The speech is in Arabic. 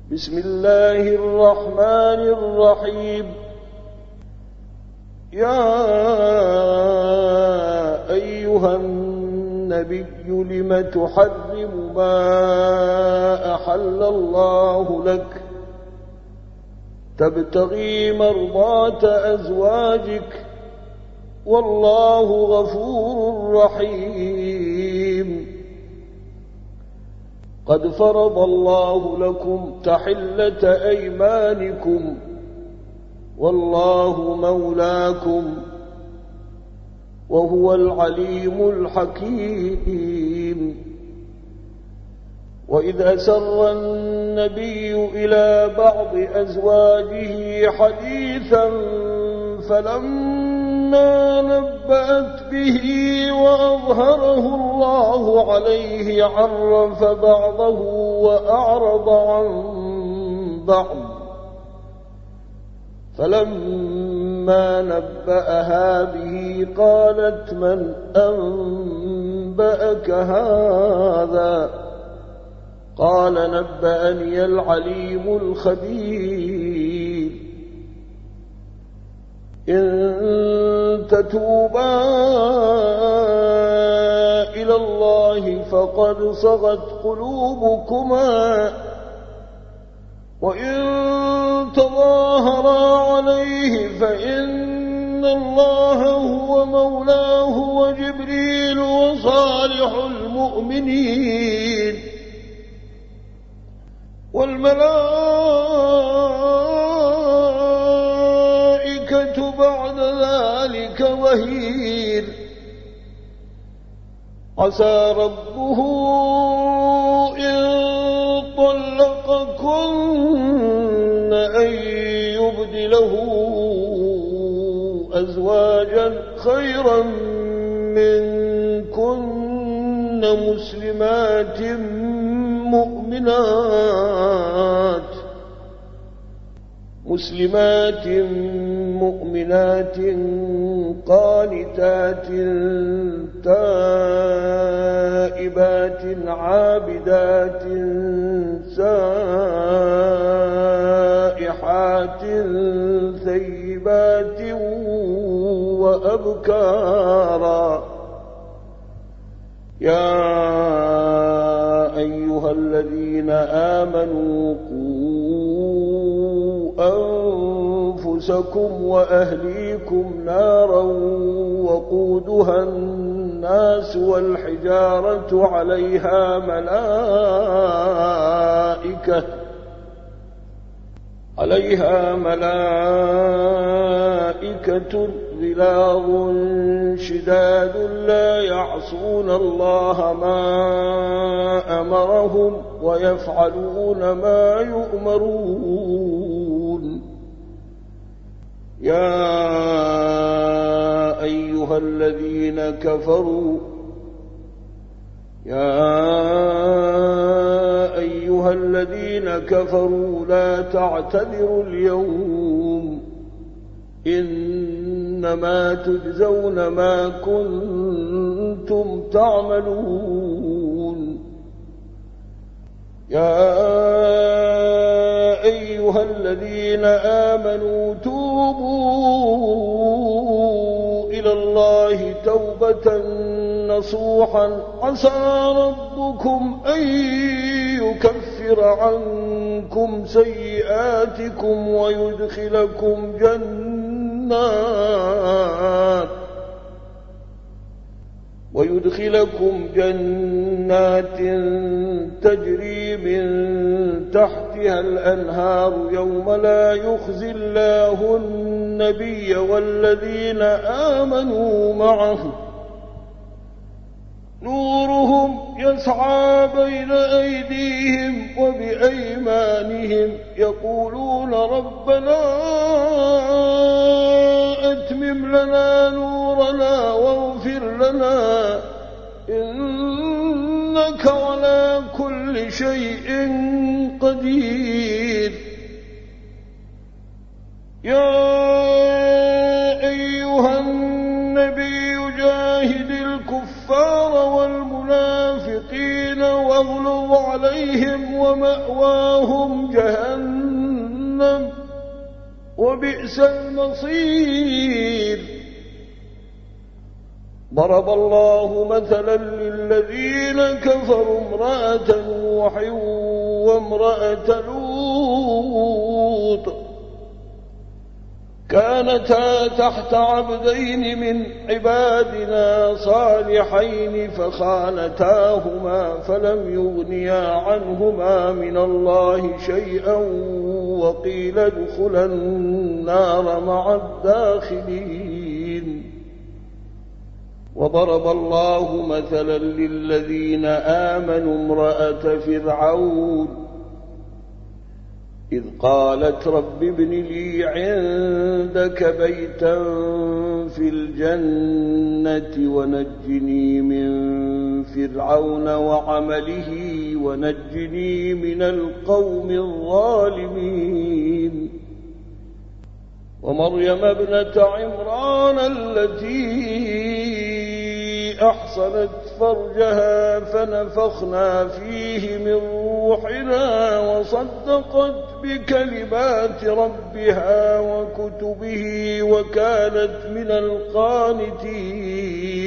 بسم الله الرحمن الرحيم. يا أيها النبي لم تحرم ما أحل الله لك تبتغي مرضات أزواجك والله غفور رحيم. قد فرض الله لكم تحلة أيمانكم والله مولاكم وهو العليم الحكيم. وإذ أسر النبي إلى بعض أزواجه حديثا فلما نبأت به وأظهره الله عليه عرف بعضه وأعرض عن بعض. فلما نبأها به قالت من أنبأك هذا؟ قال نبأني العليم الخبير. إن تتوبا إلى الله فقد صغت قلوبكما وإن تظاهرا عليه فإن الله هو مولاه وجبريل وصالح المؤمنين والملائكة بعد ذلك ظهير. عسى ربه إن طلقكن أن يبدله أزواجا خيرا منكن مسلمات مؤمنات قانتات تائبات عابدات سائحات ثيبات وأبكارا. يا أيها الذين آمنوا قوا أنفسكم وأهليكم نارا وقودها الناس والحجارة عليها ملائكة غلاظ شداد لا يعصون الله ما أمرهم ويفعلون ما يؤمرون. يا أيها الذين كفروا لا تعتذروا اليوم إنما تجزون ما كنتم تعملون. يا أيها الذين آمنوا توبوا إلى الله توبة نصوحا عسى ربكم أن يكفر عنكم سيئاتكم ويدخلكم جنات تجري من تحتها الأنهار يوم لا يخزي الله النبي والذين آمنوا معه نورهم يسعى بين أيديهم وبأيمانهم يقولون ربنا أتمم لنا نورنا واغفر لنا إنك على كل شيء قدير. يا أيها النبي جاهد الكفار والمنافقين واغلظ عليهم ومأواهم جهنم وبئس المصير. ضرب الله مثلا للذين كفروا امرأة نوح وامرأة لوط كانتا تحت عبدين من عبادنا صالحين فخانتاهما فلم يغنيا عنهما من الله شيئا وقيل ادخلا النار مع الداخلين. وضرب الله مثلا للذين آمنوا امرأة فرعون إذ قالت رب ابن لي عندك بيتا في الجنة ونجني من فرعون وعمله ونجني من القوم الظالمين. ومريم ابنة عمران التي أحصنت فرجها فنفخنا فيه من روحنا وصدقت بكلمات ربها وكتبه وكانت من القانتين.